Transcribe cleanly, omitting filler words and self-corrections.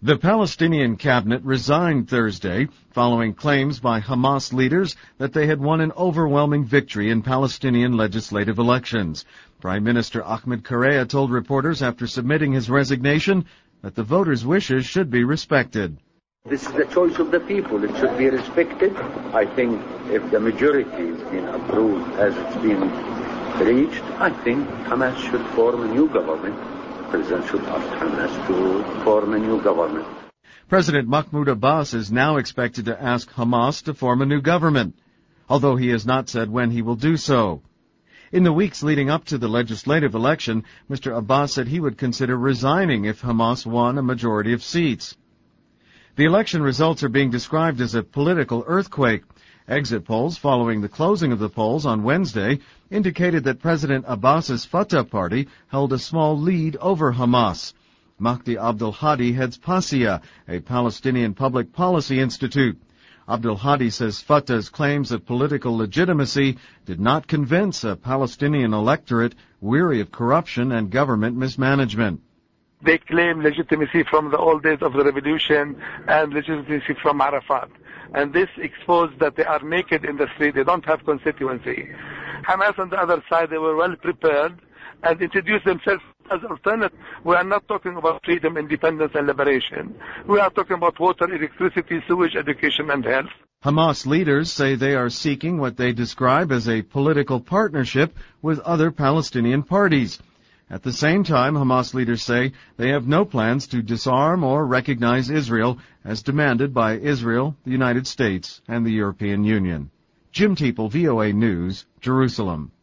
The Palestinian cabinet resigned Thursday following claims by Hamas leaders that they had won an overwhelming victory in Palestinian legislative elections. Prime Minister Ahmed Correa told reporters after submitting his resignation that the voters' wishes should be respected. This is the choice of the people. It should be respected. I think if the majority has been approved as it's been reached, I think Hamas should form a new government. The president should ask Hamas to form a new government. President Mahmoud Abbas is now expected to ask Hamas to form a new government, although he has not said when he will do so. In the weeks leading up to the legislative election, Mr. Abbas said he would consider resigning if Hamas won a majority of seats. The election results are being described as a political earthquake. Exit polls following the closing of the polls on Wednesday indicated that President Abbas's Fatah party held a small lead over Hamas. Mahdi Abdul Hadi heads PASIA, a Palestinian public policy institute. Abdul Hadi says Fatah's claims of political legitimacy did not convince a Palestinian electorate weary of corruption and government mismanagement. They claim legitimacy from the old days of the revolution and legitimacy from Arafat. And this exposed that they are naked in the street. They don't have constituency. Hamas on the other side, they were well prepared and introduced themselves as alternative. We are not talking about freedom, independence, and liberation. We are talking about water, electricity, sewage, education, and health. Hamas leaders say they are seeking what they describe as a political partnership with other Palestinian parties. At the same time, Hamas leaders say they have no plans to disarm or recognize Israel as demanded by Israel, the United States, and the European Union. Jim Teeple, VOA News, Jerusalem.